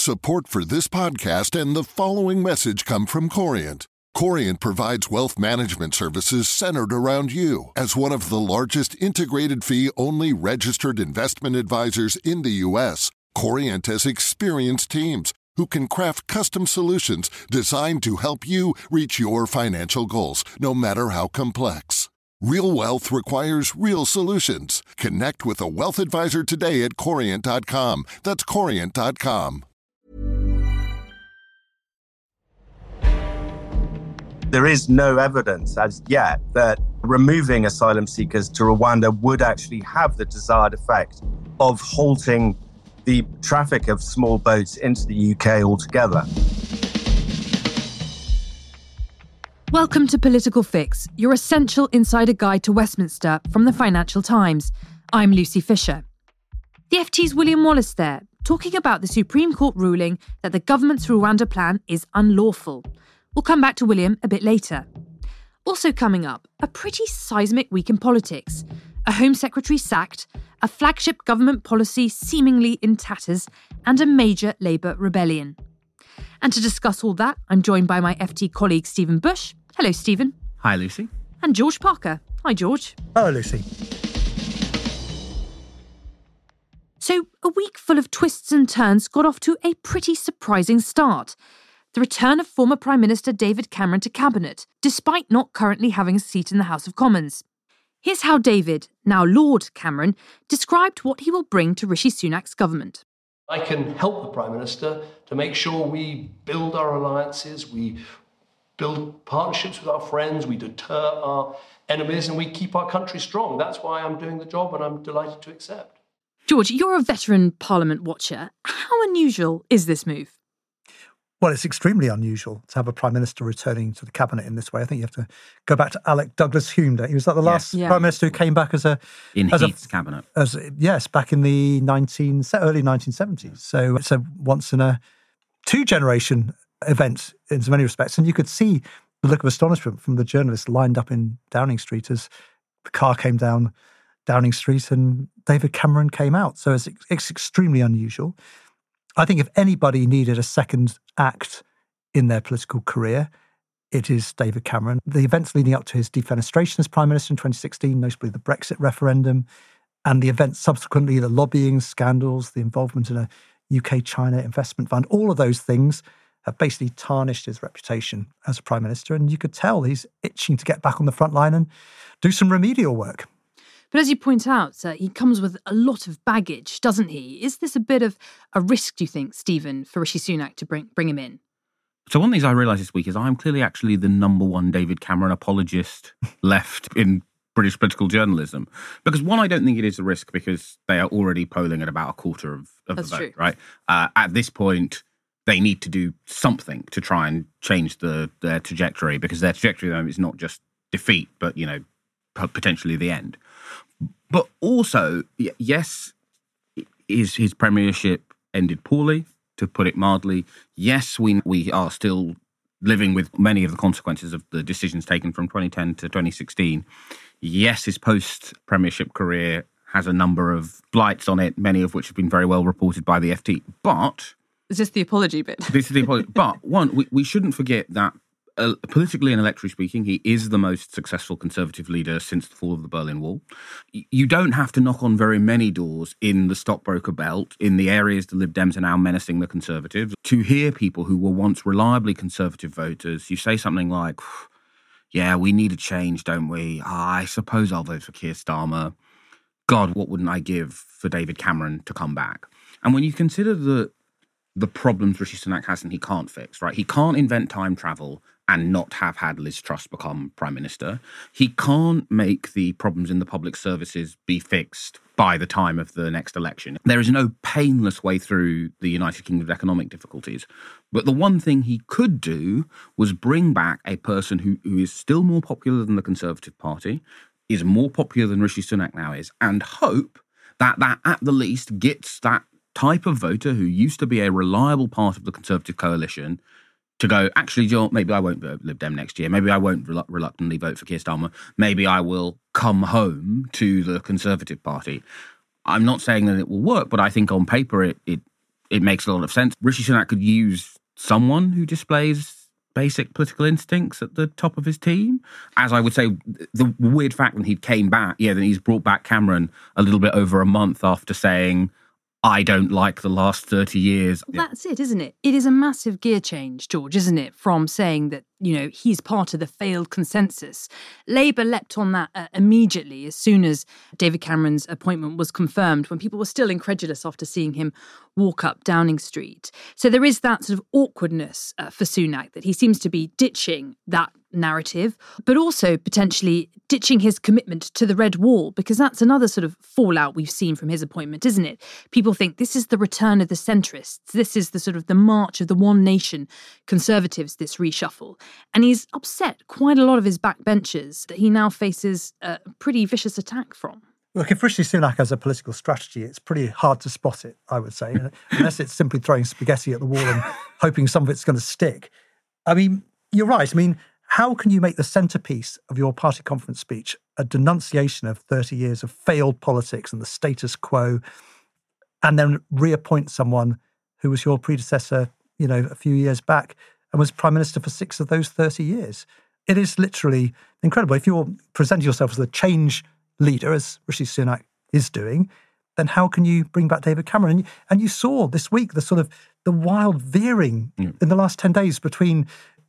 Support for this podcast and the following message come from Corient. Corient provides wealth management services centered around you. As one of the largest integrated fee-only registered investment advisors in the U.S., Corient has experienced teams who can craft custom solutions designed to help you reach your financial goals, no matter how complex. Real wealth requires real solutions. Connect with a wealth advisor today at Corient.com. That's Corient.com. There is no evidence as yet that removing asylum seekers to Rwanda would actually have the desired effect of halting the traffic of small boats into the UK altogether. Welcome to Political Fix, your essential insider guide to Westminster from the Financial Times. I'm Lucy Fisher. The FT's William Wallace there, talking about the Supreme Court ruling that the government's Rwanda plan is unlawful. We'll come back to William a bit later. Also coming up, a pretty seismic week in politics. A Home Secretary sacked, a flagship government policy seemingly in tatters, and a major Labour rebellion. And to discuss all that, I'm joined by my FT colleague Stephen Bush. Hello, Stephen. Hi, Lucy. And George Parker. Hi, George. Hello, Lucy. So, a week full of twists and turns got off to a pretty surprising start. The return of former Prime Minister David Cameron to Cabinet, despite not currently having a seat in the House of Commons. Here's how David, now Lord Cameron, described what he will bring to Rishi Sunak's government. I can help the Prime Minister to make sure we build our alliances, we build partnerships with our friends, we deter our enemies, and we keep our country strong. That's why I'm doing the job, and I'm delighted to accept. George, you're a veteran Parliament watcher. How unusual is this move? Well, it's extremely unusual to have a Prime Minister returning to the Cabinet in this way. I think you have to go back to Alec Douglas-Home. He was like the last Prime Minister who came back as Heath's cabinet. Yes, back in the early 1970s. So it's a once in a two-generation event in so many respects. And you could see the look of astonishment from the journalists lined up in Downing Street as the car came down Downing Street and David Cameron came out. So it's extremely unusual. I think if anybody needed a second act in their political career, it is David Cameron. The events leading up to his defenestration as Prime Minister in 2016, notably the Brexit referendum, and the events subsequently, the lobbying scandals, the involvement in a UK-China investment fund, all of those things have basically tarnished his reputation as a Prime Minister. And you could tell he's itching to get back on the front line and do some remedial work. But as you point out, he comes with a lot of baggage, doesn't he? Is this a bit of a risk, do you think, Stephen, for Rishi Sunak to bring him in? So one of the things I realised this week is I'm clearly actually the number one David Cameron apologist left in British political journalism. Because one, I don't think it is a risk because they are already polling at about a quarter of the vote, true. Right? At this point, they need to do something to try and change their trajectory, because their trajectory though is not just defeat, but, potentially the end. But also, yes, his premiership ended poorly, to put it mildly. Yes, we are still living with many of the consequences of the decisions taken from 2010 to 2016. Yes, his post-premiership career has a number of blights on it, many of which have been very well reported by the FT. But... Is this the apology bit? This is the apology. But, one, we shouldn't forget that politically and electorally speaking, he is the most successful Conservative leader since the fall of the Berlin Wall. You don't have to knock on very many doors in the stockbroker belt, in the areas the Lib Dems are now menacing the Conservatives, to hear people who were once reliably Conservative voters. You say something like, yeah, we need a change, don't we? I suppose I'll vote for Keir Starmer. God, what wouldn't I give for David Cameron to come back? And when you consider the problems Rishi Sunak has and he can't fix, right? He can't invent time travel and not have had Liz Truss become Prime Minister. He can't make the problems in the public services be fixed by the time of the next election. There is no painless way through the United Kingdom's economic difficulties. But the one thing he could do was bring back a person who is still more popular than the Conservative Party, is more popular than Rishi Sunak now is, and hope that at the least gets that type of voter who used to be a reliable part of the Conservative coalition to go, actually, Joe, maybe I won't vote Lib Dem next year. Maybe I won't reluctantly vote for Keir Starmer. Maybe I will come home to the Conservative Party. I'm not saying that it will work, but I think on paper it it makes a lot of sense. Rishi Sunak could use someone who displays basic political instincts at the top of his team. As I would say, the weird fact when he came back, then he's brought back Cameron a little bit over a month after saying, I don't like the last 30 years. Well, that's it, isn't it? It is a massive gear change, George, isn't it? From saying that, he's part of the failed consensus. Labour leapt on that immediately as soon as David Cameron's appointment was confirmed, when people were still incredulous after seeing him walk up Downing Street. So there is that sort of awkwardness for Sunak, that he seems to be ditching that narrative, but also potentially ditching his commitment to the Red Wall, because that's another sort of fallout we've seen from his appointment, isn't it? People think this is the return of the centrists. This is the sort of the march of the one nation Conservatives, this reshuffle. And he's upset quite a lot of his backbenchers that he now faces a pretty vicious attack from. Look, if Rishi Sunak has a political strategy, it's pretty hard to spot it, I would say, unless it's simply throwing spaghetti at the wall and hoping some of it's going to stick. I mean, you're right. I mean, how can you make the centrepiece of your party conference speech a denunciation of 30 years of failed politics and the status quo, and then reappoint someone who was your predecessor, a few years back and was Prime Minister for 6 of those 30 years? It is literally incredible. If you're presenting yourself as a change leader, as Rishi Sunak is doing, then how can you bring back David Cameron? And you saw this week the wild veering in the last 10 days between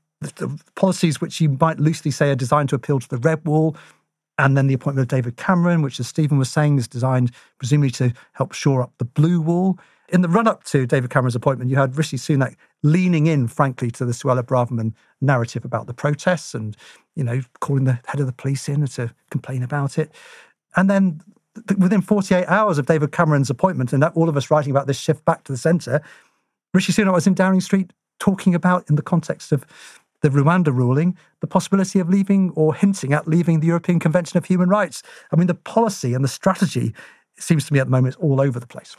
the policies which you might loosely say are designed to appeal to the Red Wall, and then the appointment of David Cameron, which, as Stephen was saying, is designed presumably to help shore up the Blue Wall. In the run-up to David Cameron's appointment, you had Rishi Sunak leaning in, frankly, to the Suella Braverman narrative about the protests and, calling the head of the police in to complain about it. And then within 48 hours of David Cameron's appointment, and all of us writing about this shift back to the centre, Rishi Sunak was in Downing Street talking about, in the context of the Rwanda ruling, the possibility of leaving, or hinting at leaving, the European Convention of Human Rights. I mean, the policy and the strategy, it seems to me at the moment, is all over the place.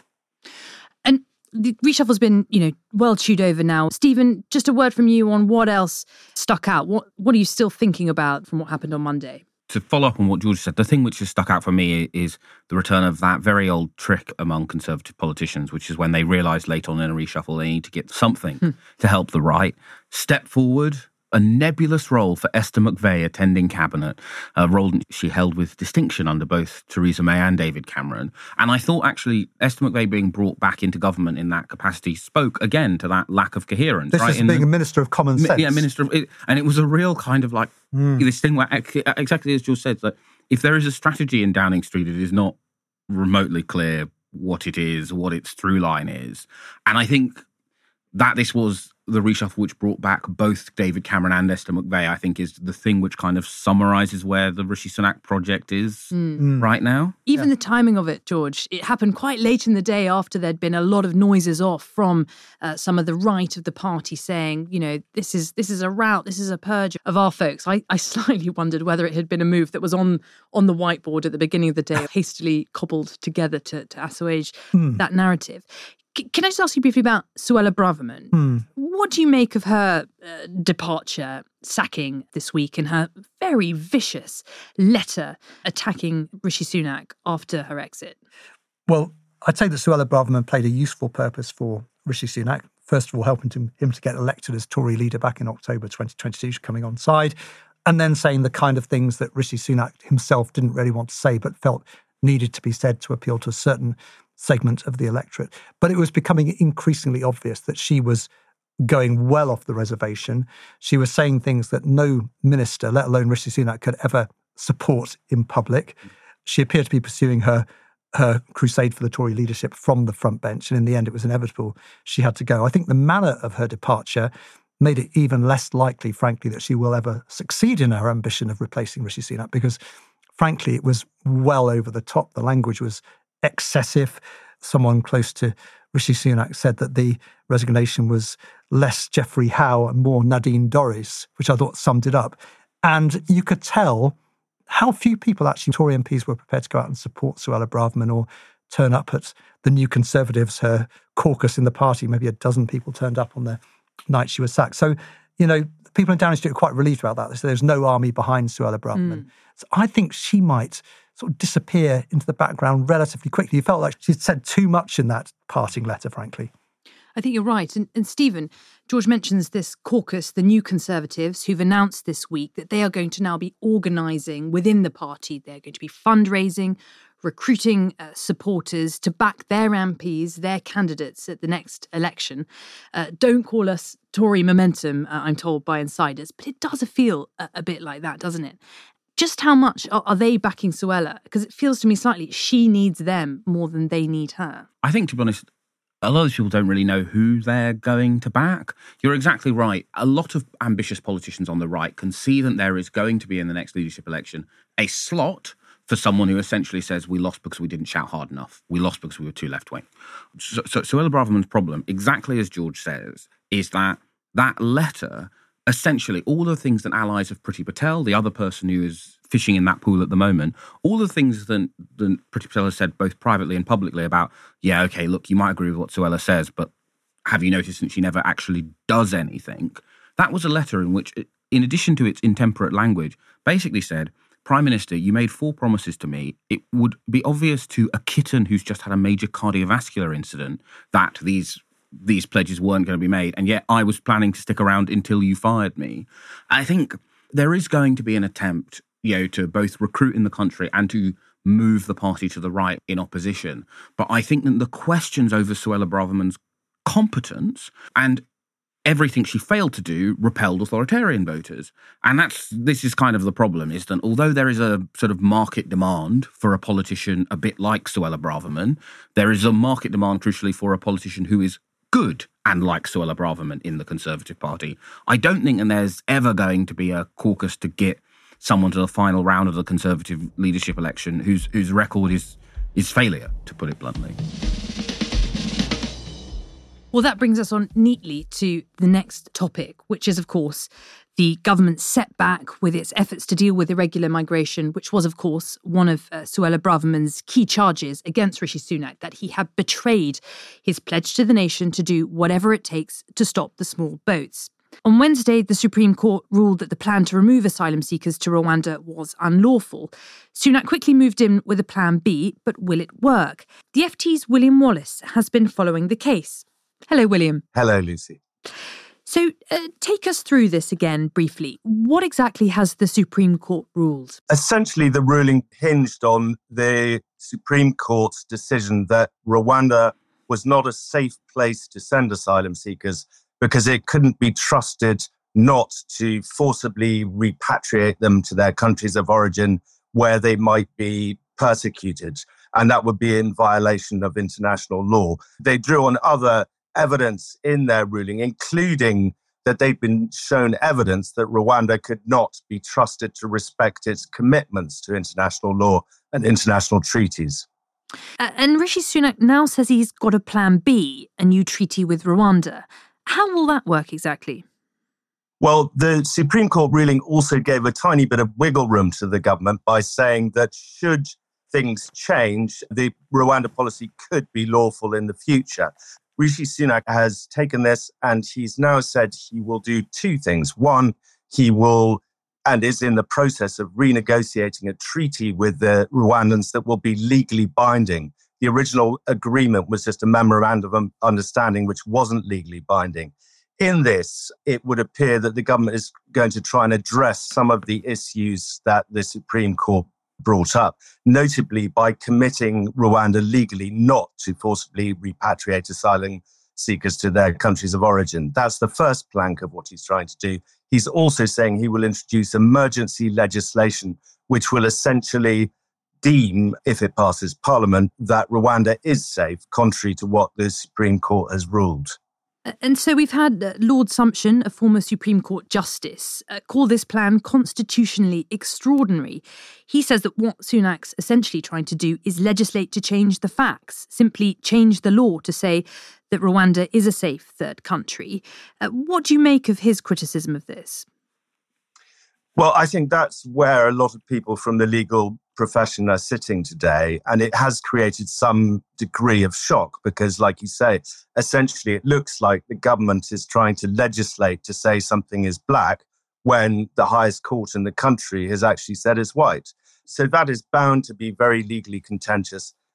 And the reshuffle's been, well chewed over now. Stephen, just a word from you on what else stuck out. What are you still thinking about from what happened on Monday? To follow up on what George said, the thing which has stuck out for me is the return of that very old trick among Conservative politicians, which is when they realise late on in a reshuffle they need to get something to help the right step forward. A nebulous role for Esther McVey attending cabinet, a role she held with distinction under both Theresa May and David Cameron. And I thought actually Esther McVey being brought back into government in that capacity spoke again to that lack of coherence. This is being a minister of common sense. Yeah, minister of, and it was a real kind of like this thing where, exactly as George said, that if there is a strategy in Downing Street, it is not remotely clear what it is, what its through line is. And I think that this was the reshuffle which brought back both David Cameron and Esther McVey, I think, is the thing which kind of summarises where the Rishi Sunak project is right now. Even the timing of it, George, it happened quite late in the day after there'd been a lot of noises off from some of the right of the party saying, this is a rout, this is a purge of our folks. I slightly wondered whether it had been a move that was on the whiteboard at the beginning of the day, hastily cobbled together to assuage that narrative. Can I just ask you briefly about Suella Braverman? What do you make of her departure, sacking this week, and her very vicious letter attacking Rishi Sunak after her exit? Well, I'd say that Suella Braverman played a useful purpose for Rishi Sunak. First of all, helping him to get elected as Tory leader back in October 2022, coming on side, and then saying the kind of things that Rishi Sunak himself didn't really want to say but felt needed to be said to appeal to a certain segment of the electorate. But it was becoming increasingly obvious that she was going well off the reservation. She was saying things that no minister, let alone Rishi Sunak, could ever support in public. She appeared to be pursuing her crusade for the Tory leadership from the front bench, and in the end it was inevitable she had to go. I think the manner of her departure made it even less likely, frankly, that she will ever succeed in her ambition of replacing Rishi Sunak, because frankly it was well over the top. The language was excessive. Someone close to Rishi Sunak said that the resignation was less Geoffrey Howe and more Nadine Dorries, which I thought summed it up. And you could tell how few people, actually, Tory MPs, were prepared to go out and support Suella Braverman or turn up at the New Conservatives, her caucus in the party. Maybe a dozen people turned up on the night she was sacked. So, people in Downing Street were quite relieved about that. They said there's no army behind Suella Braverman. So I think she might sort of disappear into the background relatively quickly. You felt like she'd said too much in that parting letter, frankly. I think you're right. And Stephen, George mentions this caucus, the New Conservatives, who've announced this week that they are going to now be organising within the party. They're going to be fundraising, recruiting supporters to back their MPs, their candidates at the next election. Don't call us Tory momentum, I'm told by insiders, but it does feel a bit like that, doesn't it? Just how much are they backing Suella? Because it feels to me slightly she needs them more than they need her. I think, to be honest, a lot of people don't really know who they're going to back. You're exactly right. A lot of ambitious politicians on the right can see that there is going to be in the next leadership election a slot for someone who essentially says, we lost because we didn't shout hard enough. We lost because we were too left-wing. So Suella Braverman's problem, exactly as George says, is that letter, essentially all the things that allies of Priti Patel, the other person who is fishing in that pool at the moment, all the things that Priti Patel has said both privately and publicly about, yeah, okay, look, you might agree with what Suella says, but have you noticed that she never actually does anything? That was a letter in which, in addition to its intemperate language, basically said, Prime Minister, you made 4 promises to me. It would be obvious to a kitten who's just had a major cardiovascular incident that these pledges weren't going to be made, and yet I was planning to stick around until you fired me. I think there is going to be an attempt, to both recruit in the country and to move the party to the right in opposition. But I think that the questions over Suella Braverman's competence and everything she failed to do repelled authoritarian voters. And this is kind of the problem, is that although there is a sort of market demand for a politician a bit like Suella Braverman, there is a market demand, crucially, for a politician who is good and like Suella Braverman in the Conservative Party. I don't think that there's ever going to be a caucus to get someone to the final round of the Conservative leadership election whose record is failure, to put it bluntly. Well, that brings us on neatly to the next topic, which is, of course, the government's setback with its efforts to deal with irregular migration, which was, of course, one of Suella Braverman's key charges against Rishi Sunak, that he had betrayed his pledge to the nation to do whatever it takes to stop the small boats. On Wednesday, the Supreme Court ruled that the plan to remove asylum seekers to Rwanda was unlawful. Sunak quickly moved in with a plan B, but will it work? The FT's William Wallace has been following the case. Hello, William. Hello, Lucy. So take us through this again briefly. What exactly has the Supreme Court ruled? Essentially, the ruling hinged on the Supreme Court's decision that Rwanda was not a safe place to send asylum seekers because it couldn't be trusted not to forcibly repatriate them to their countries of origin where they might be persecuted. And that would be in violation of international law. They drew on other evidence in their ruling, including that they've been shown evidence that Rwanda could not be trusted to respect its commitments to international law and international treaties. And Rishi Sunak now says he's got a plan B, a new treaty with Rwanda. How will that work exactly? Well, the Supreme Court ruling also gave a tiny bit of wiggle room to the government by saying that should things change, the Rwanda policy could be lawful in the future. Rishi Sunak has taken this and he's now said he will do 2 things. One, he will and is in the process of renegotiating a treaty with the Rwandans that will be legally binding. The original agreement was just a memorandum of understanding which wasn't legally binding. In this, it would appear that the government is going to try and address some of the issues that the Supreme Court brought up, notably by committing Rwanda legally not to forcibly repatriate asylum seekers to their countries of origin. That's the first plank of what he's trying to do. He's also saying he will introduce emergency legislation, which will essentially deem, if it passes Parliament, that Rwanda is safe, contrary to what the Supreme Court has ruled. And so we've had Lord Sumption, a former Supreme Court justice, call this plan constitutionally extraordinary. He says that what Sunak's essentially trying to do is legislate to change the facts, simply change the law to say that Rwanda is a safe third country. What do you make of his criticism of this? Well, I think that's where a lot of people from the legal profession are sitting today. And it has created some degree of shock because, like you say, essentially it looks like the government is trying to legislate to say something is black when the highest court in the country has actually said it's white. So that is bound to be very legally contentious.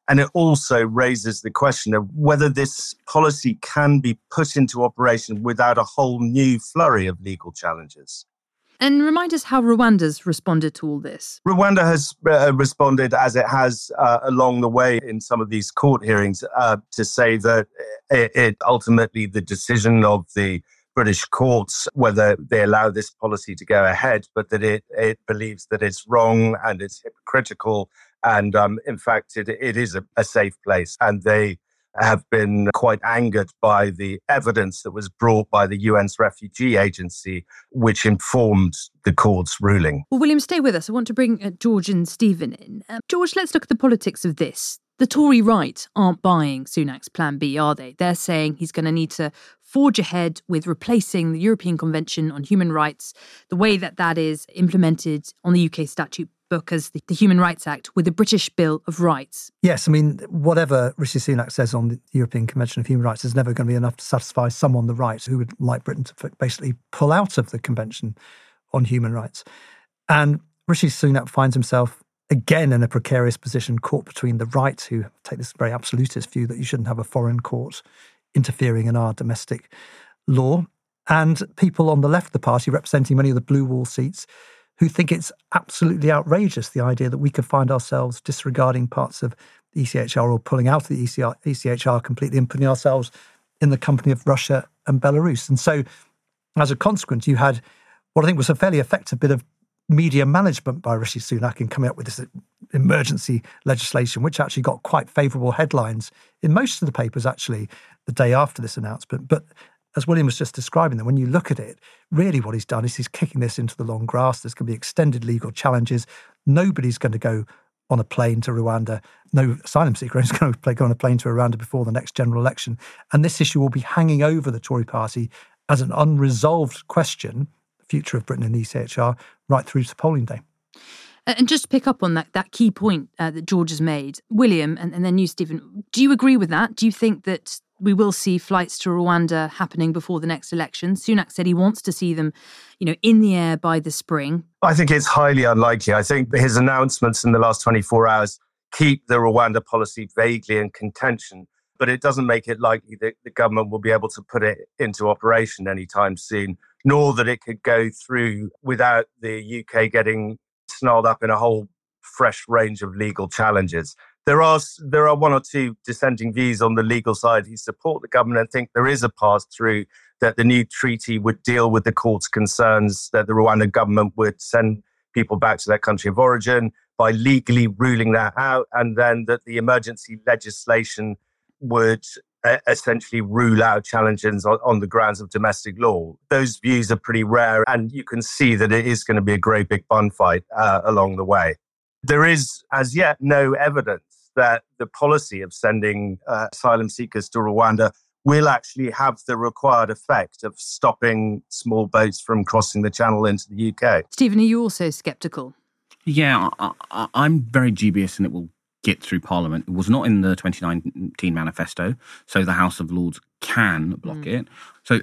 And it also raises the question of whether this policy can be put into operation without a whole new flurry of legal challenges. And remind us how Rwanda's responded to all this. Rwanda has responded as it has along the way in some of these court hearings to say that it ultimately the decision of the British courts, whether they allow this policy to go ahead, but that it believes that it's wrong and it's hypocritical. And in fact, it is a safe place. And they have been quite angered by the evidence that was brought by the UN's refugee agency, which informed the court's ruling. Well, William, stay with us. I want to bring George and Stephen in. George, let's look at the politics of this. The Tory right aren't buying Sunak's plan B, are they? They're saying he's going to need to forge ahead with replacing the European Convention on Human Rights, the way that is implemented on the UK statute book as the Human Rights Act, with the British Bill of Rights. Yes, I mean, whatever Rishi Sunak says on the European Convention of Human Rights is never going to be enough to satisfy some on the right who would like Britain to basically pull out of the Convention on Human Rights. And Rishi Sunak finds himself again in a precarious position, caught between the right, who take this very absolutist view that you shouldn't have a foreign court interfering in our domestic law, and people on the left of the party representing many of the blue wall seats who think it's absolutely outrageous, the idea that we could find ourselves disregarding parts of the ECHR or pulling out of the ECHR completely and putting ourselves in the company of Russia and Belarus. And so, as a consequence, you had what I think was a fairly effective bit of media management by Rishi Sunak in coming up with this emergency legislation, which actually got quite favourable headlines in most of the papers, actually, the day after this announcement. But as William was just describing them, when you look at it, really what he's done is he's kicking this into the long grass. There's going to be extended legal challenges. Nobody's going to go on a plane to Rwanda. No asylum seeker is going to go on a plane to Rwanda before the next general election. And this issue will be hanging over the Tory party as an unresolved question, the future of Britain and the ECHR, right through to polling day. And just to pick up on that key point that George has made, William, and then you, Stephen, do you agree with that? Do you think that we will see flights to Rwanda happening before the next election? Sunak said he wants to see them, in the air by the spring. I think it's highly unlikely. I think his announcements in the last 24 hours keep the Rwanda policy vaguely in contention, but it doesn't make it likely that the government will be able to put it into operation anytime soon, nor that it could go through without the UK getting snarled up in a whole fresh range of legal challenges. There are one or two dissenting views on the legal side who support the government and think there is a path through, that the new treaty would deal with the court's concerns, that the Rwandan government would send people back to their country of origin by legally ruling that out, and then that the emergency legislation would essentially rule out challenges on the grounds of domestic law. Those views are pretty rare, and you can see that it is going to be a great big bun fight along the way. There is, as yet, no evidence that the policy of sending asylum seekers to Rwanda will actually have the required effect of stopping small boats from crossing the channel into the UK. Stephen, are you also sceptical? Yeah, I'm very dubious, and it will get through Parliament. It was not in the 2019 manifesto, so the House of Lords can block it. So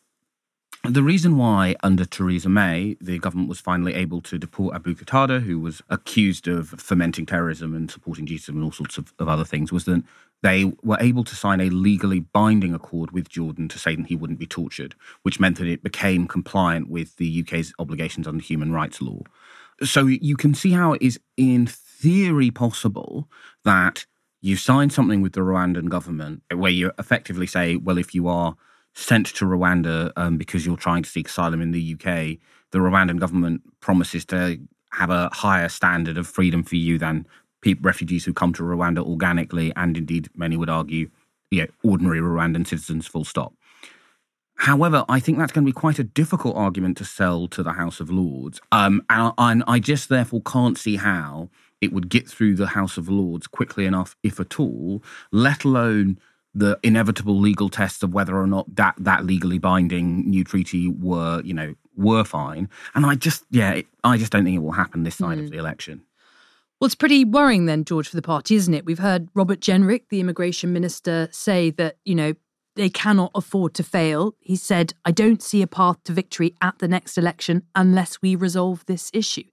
the reason why, under Theresa May, the government was finally able to deport Abu Qatada, who was accused of fomenting terrorism and supporting jihadism and all sorts of other things, was that they were able to sign a legally binding accord with Jordan to say that he wouldn't be tortured, which meant that it became compliant with the UK's obligations under human rights law. So you can see how it is, in theory, possible that you sign something with the Rwandan government where you effectively say, well, if you are sent to Rwanda because you're trying to seek asylum in the UK, the Rwandan government promises to have a higher standard of freedom for you than refugees who come to Rwanda organically, and indeed, many would argue, ordinary Rwandan citizens, full stop. However, I think that's going to be quite a difficult argument to sell to the House of Lords. And I just therefore can't see how it would get through the House of Lords quickly enough, if at all, let alone the inevitable legal tests of whether or not that legally binding new treaty were fine. And I just don't think it will happen this side of the election. Well, it's pretty worrying then, George, for the party, isn't it? We've heard Robert Jenrick, the immigration minister, say that, they cannot afford to fail. He said, I don't see a path to victory at the next election unless we resolve this issue.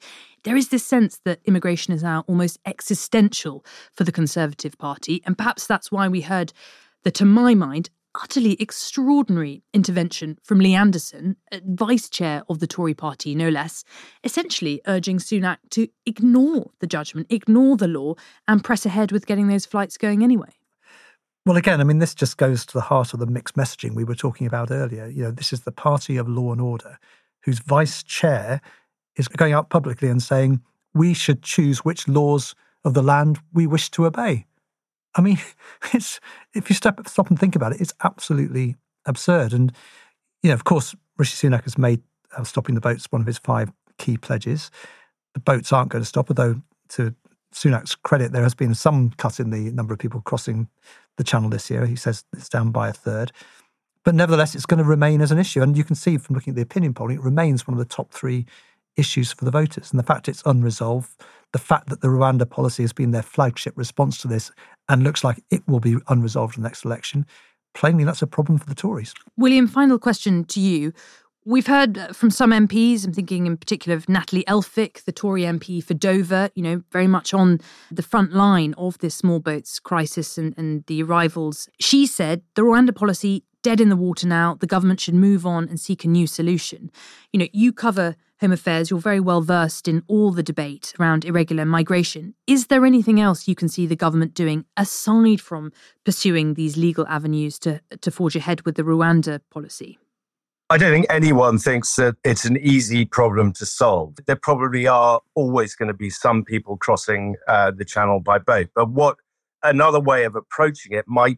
There is this sense that immigration is now almost existential for the Conservative Party, and perhaps that's why we heard the, to my mind, utterly extraordinary intervention from Lee Anderson, vice chair of the Tory party, no less, essentially urging Sunak to ignore the judgment, ignore the law, and press ahead with getting those flights going anyway. Well, again, I mean, this just goes to the heart of the mixed messaging we were talking about earlier. You know, this is the party of law and order, whose vice chair is going out publicly and saying we should choose which laws of the land we wish to obey. I mean, if you stop and think about it, it's absolutely absurd. And, you know, of course, Rishi Sunak has made stopping the boats one of his 5 key pledges. The boats aren't going to stop, although to Sunak's credit, there has been some cut in the number of people crossing the channel this year. He says it's down by a third. But nevertheless, it's going to remain as an issue. And you can see from looking at the opinion polling, it remains one of the top 3 issues for the voters. And the fact it's unresolved, the fact that the Rwanda policy has been their flagship response to this and looks like it will be unresolved in the next election, plainly that's a problem for the Tories. William, final question to you. We've heard from some MPs, I'm thinking in particular of Natalie Elphicke, the Tory MP for Dover, you know, very much on the front line of this small boats crisis and the arrivals. She said the Rwanda policy, dead in the water now, the government should move on and seek a new solution. You know, you cover Home Affairs, you're very well versed in all the debate around irregular migration. Is there anything else you can see the government doing aside from pursuing these legal avenues to forge ahead with the Rwanda policy? I don't think anyone thinks that it's an easy problem to solve. There probably are always going to be some people crossing the channel by boat. But what another way of approaching it might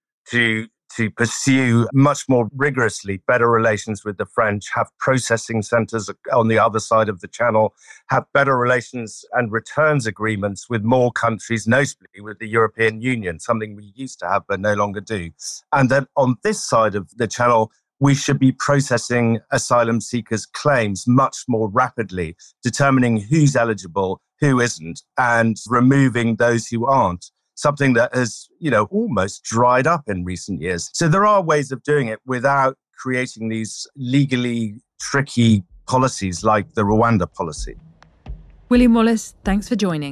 be to pursue much more rigorously better relations with the French, have processing centres on the other side of the channel, have better relations and returns agreements with more countries, notably with the European Union, something we used to have but no longer do. And then on this side of the channel, we should be processing asylum seekers' claims much more rapidly, determining who's eligible, who isn't, and removing those who aren't. Something that has, you know, almost dried up in recent years. So there are ways of doing it without creating these legally tricky policies like the Rwanda policy. William Wallace, thanks for joining.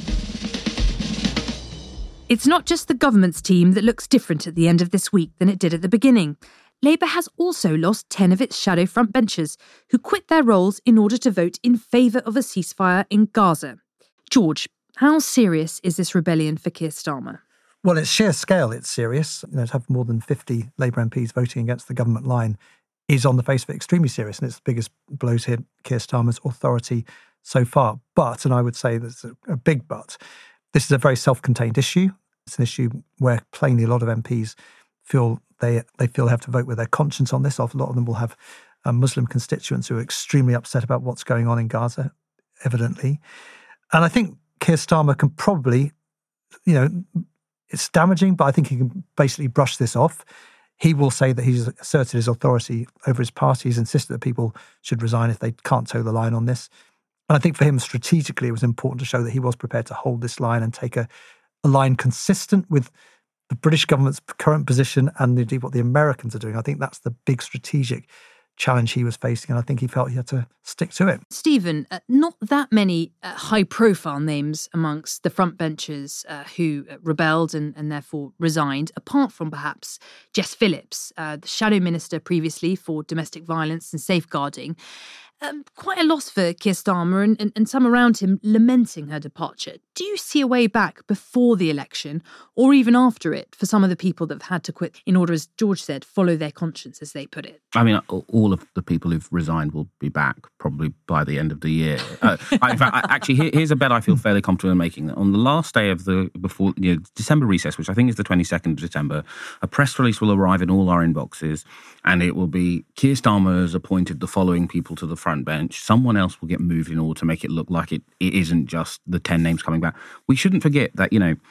It's not just the government's team that looks different at the end of this week than it did at the beginning. Labour has also lost 10 of its shadow frontbenchers who quit their roles in order to vote in favour of a ceasefire in Gaza. George, how serious is this rebellion for Keir Starmer? Well, its sheer scale, it's serious. You know, to have more than 50 Labour MPs voting against the government line is on the face of it extremely serious, and it's the biggest blow to Keir Starmer's authority so far. But, and I would say there's a big but, this is a very self-contained issue. It's an issue where plainly a lot of MPs feel they feel they have to vote with their conscience on this. A lot of them will have Muslim constituents who are extremely upset about what's going on in Gaza, evidently. And I think Keir Starmer can probably, you know, it's damaging, but I think he can basically brush this off. He will say that he's asserted his authority over his party. He's insisted that people should resign if they can't toe the line on this. And I think for him, strategically, it was important to show that he was prepared to hold this line and take a line consistent with the British government's current position and indeed what the Americans are doing. I think that's the big strategic challenge he was facing, and I think he felt he had to stick to it. Stephen, not that many high-profile names amongst the frontbenchers who rebelled and therefore resigned, apart from perhaps Jess Phillips, the Shadow Minister previously for domestic violence and safeguarding. Quite a loss for Keir Starmer and some around him lamenting her departure. Do you see a way back before the election or even after it for some of the people that have had to quit in order, as George said, follow their conscience, as they put it? I mean, all of the people who've resigned will be back probably by the end of the year. In fact, actually, here's a bet I feel fairly comfortable in making. On the last day of the December recess, which I think is the 22nd of December, a press release will arrive in all our inboxes, and it will be Keir Starmer has appointed the following people to the front bench. Someone else will get moved in order to make it look like it isn't just the 10 names coming back. We shouldn't forget that,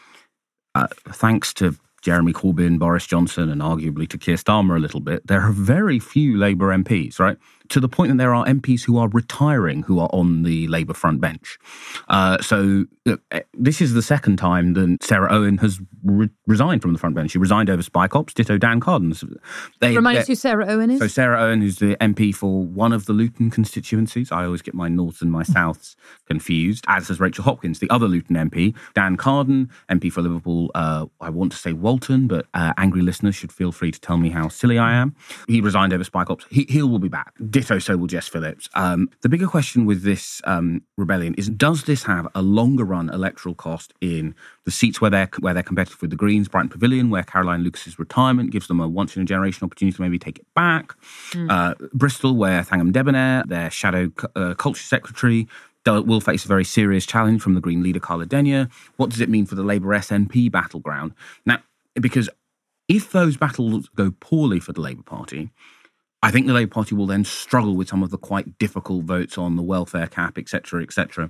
thanks to Jeremy Corbyn, Boris Johnson, and arguably to Keir Starmer a little bit, there are very few Labour MPs, right, to the point that there are MPs who are retiring who are on the Labour front bench. So this is the second time that Sarah Owen has resigned from the front bench. She resigned over Spike Ops, ditto Dan Carden. Remind us who Sarah Owen is? So Sarah Owen, who's the MP for one of the Luton constituencies. I always get my Norths and my Souths confused, as does Rachel Hopkins, the other Luton MP. Dan Carden, MP for Liverpool, I want to say Walton, but angry listeners should feel free to tell me how silly I am. He resigned over Spike Ops. He will be back. Ditto, so will Jess Phillips. The bigger question with this rebellion is, does this have a longer run electoral cost in the seats where they're competitive with the Greens, Brighton Pavilion, where Caroline Lucas's retirement gives them a once-in-a-generation opportunity to maybe take it back. Bristol, where Thangam Debonair, their shadow culture secretary, will face a very serious challenge from the Green leader Carla Denyer. What does it mean for the Labour SNP battleground? Now, because if those battles go poorly for the Labour Party, I think the Labour Party will then struggle with some of the quite difficult votes on the welfare cap, etc.,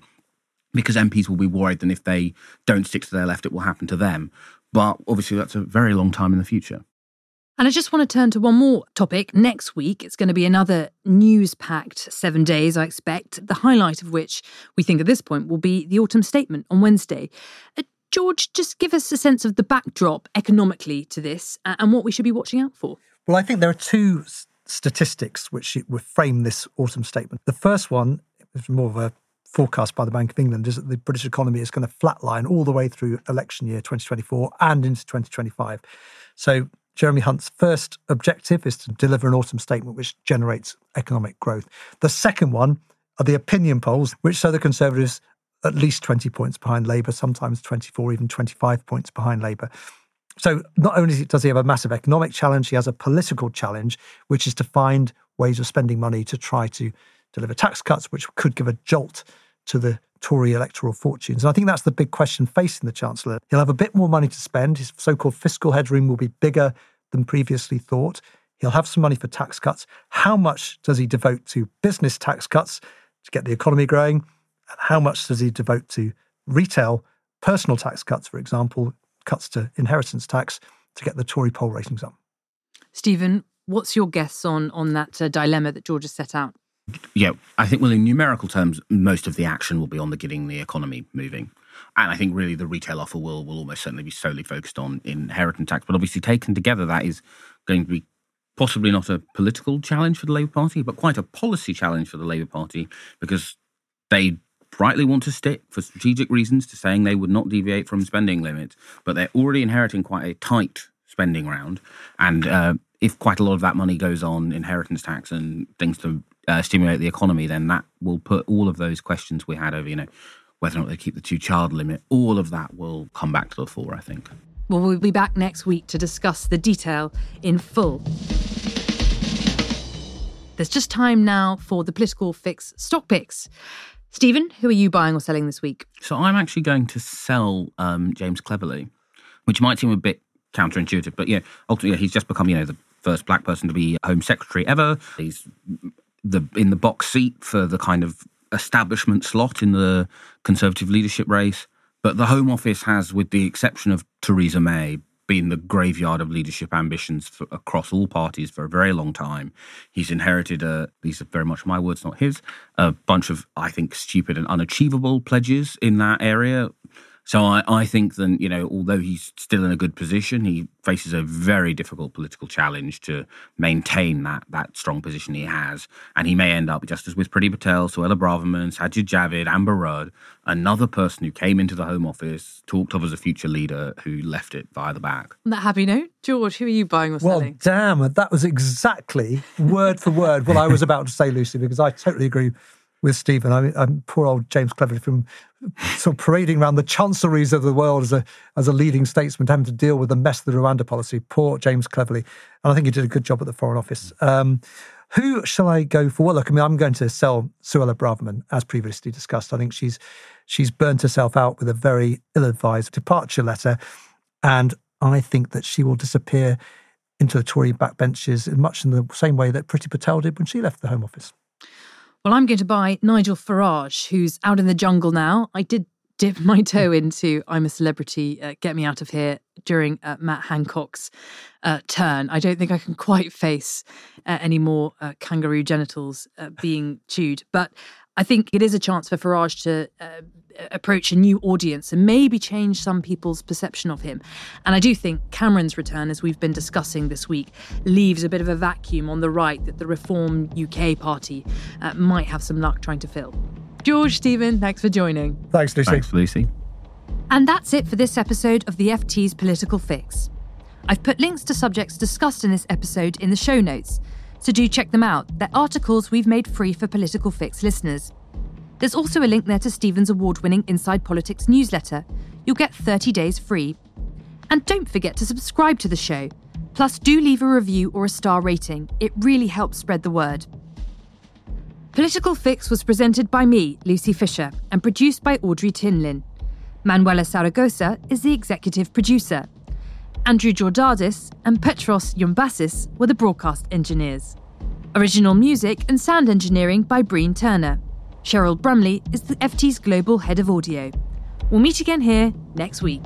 because MPs will be worried that if they don't stick to their left, it will happen to them. But obviously, that's a very long time in the future. And I just want to turn to one more topic. Next week, it's going to be another news-packed 7 days, I expect, the highlight of which we think at this point will be the autumn statement on Wednesday. George, just give us a sense of the backdrop economically to this and what we should be watching out for. Well, I think there are two statistics which would frame this autumn statement. The first one is more of a forecast by the Bank of England, is that the British economy is going to flatline all the way through election year 2024 and into 2025. So Jeremy Hunt's first objective is to deliver an autumn statement which generates economic growth. The second one are the opinion polls, which show the Conservatives at least 20 points behind Labour, sometimes 24, even 25 points behind Labour. So not only does he have a massive economic challenge, he has a political challenge, which is to find ways of spending money to try to deliver tax cuts, which could give a jolt to the Tory electoral fortunes. And I think that's the big question facing the Chancellor. He'll have a bit more money to spend. His so-called fiscal headroom will be bigger than previously thought. He'll have some money for tax cuts. How much does he devote to business tax cuts to get the economy growing? And how much does he devote to retail, personal tax cuts, for example, cuts to inheritance tax to get the Tory poll ratings up? Stephen, what's your guess on that dilemma that George has set out? Yeah, I think, well, in numerical terms, most of the action will be on the getting the economy moving. And I think really the retail offer will almost certainly be solely focused on inheritance tax. But obviously taken together, that is going to be possibly not a political challenge for the Labour Party, but quite a policy challenge for the Labour Party, because they rightly want to stick, for strategic reasons, to saying they would not deviate from spending limits. But they're already inheriting quite a tight spending round. And if quite a lot of that money goes on inheritance tax and things to stimulate the economy, then that will put all of those questions we had over, whether or not they keep the 2-child limit, all of that will come back to the fore, I think. Well, we'll be back next week to discuss the detail in full. There's just time now for the Political Fix stock picks. Stephen, who are you buying or selling this week? So I'm actually going to sell James Cleverly, which might seem a bit counterintuitive, but ultimately he's just become, the first black person to be Home Secretary ever. He's in the box seat for the kind of establishment slot in the Conservative leadership race. But the Home Office has, with the exception of Theresa May, been the graveyard of leadership ambitions across all parties for a very long time. He's inherited, these are very much my words, not his, a bunch of, I think, stupid and unachievable pledges in that area. So I think that, although he's still in a good position, he faces a very difficult political challenge to maintain that strong position he has. And he may end up, just as with Priti Patel, Suella Braverman, Sajid Javid, Amber Rudd, another person who came into the Home Office, talked of as a future leader, who left it via the back. On that happy note, George, who are you buying or selling? Well, damn, that was exactly word for word what I was about to say, Lucy, because I totally agree with Stephen. I'm poor old James Cleverly, from sort of parading around the chancelleries of the world as a leading statesman, having to deal with the mess of the Rwanda policy. Poor James Cleverly. And I think he did a good job at the Foreign Office. Who shall I go for? Well, look, I'm going to sell Suella Braverman, as previously discussed. I think she's burnt herself out with a very ill-advised departure letter. And I think that she will disappear into the Tory backbenches much in the same way that Priti Patel did when she left the Home Office. Well, I'm going to buy Nigel Farage, who's out in the jungle now. I did dip my toe into I'm a Celebrity, Get Me Out of Here during Matt Hancock's turn. I don't think I can quite face any more kangaroo genitals being chewed. But I think it is a chance for Farage to approach a new audience and maybe change some people's perception of him. And I do think Cameron's return, as we've been discussing this week, leaves a bit of a vacuum on the right that the Reform UK party might have some luck trying to fill. George, Stephen, thanks for joining. Thanks, Lucy. Thanks, Lucy. And that's it for this episode of the FT's Political Fix. I've put links to subjects discussed in this episode in the show notes, so do check them out. They're articles we've made free for Political Fix listeners. There's also a link there to Stephen's award-winning Inside Politics newsletter. You'll get 30 days free. And don't forget to subscribe to the show. Plus, do leave a review or a star rating. It really helps spread the word. Political Fix was presented by me, Lucy Fisher, and produced by Audrey Tinlin. Manuela Saragosa is the executive producer. Andrew Georgidis and Petros Youmbasis were the broadcast engineers. Original music and sound engineering by Breen Turner. Cheryl Brumley is the FT's global head of audio. We'll meet again here next week.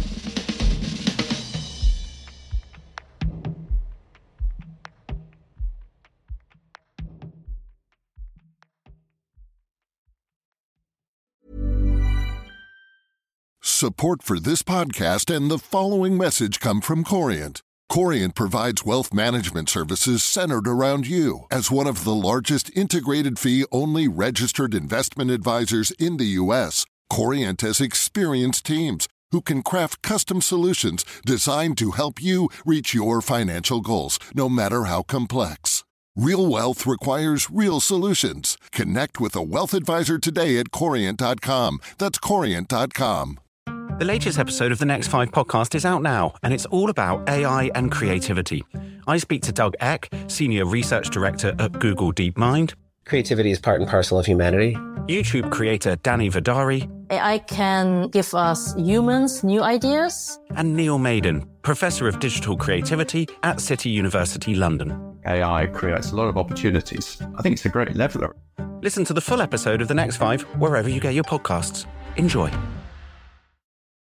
Support for this podcast and the following message come from Corient. Corient provides wealth management services centered around you. As one of the largest integrated fee-only registered investment advisors in the U.S., Corient has experienced teams who can craft custom solutions designed to help you reach your financial goals, no matter how complex. Real wealth requires real solutions. Connect with a wealth advisor today at Corient.com. That's Corient.com. The latest episode of the Next 5 podcast is out now, and it's all about AI and creativity. I speak to Doug Eck, Senior Research Director at Google DeepMind. Creativity is part and parcel of humanity. YouTube creator Danny Vidari. AI can give us humans new ideas. And Neil Maiden, Professor of Digital Creativity at City University London. AI creates a lot of opportunities. I think it's a great leveler. Listen to the full episode of the Next 5 wherever you get your podcasts. Enjoy.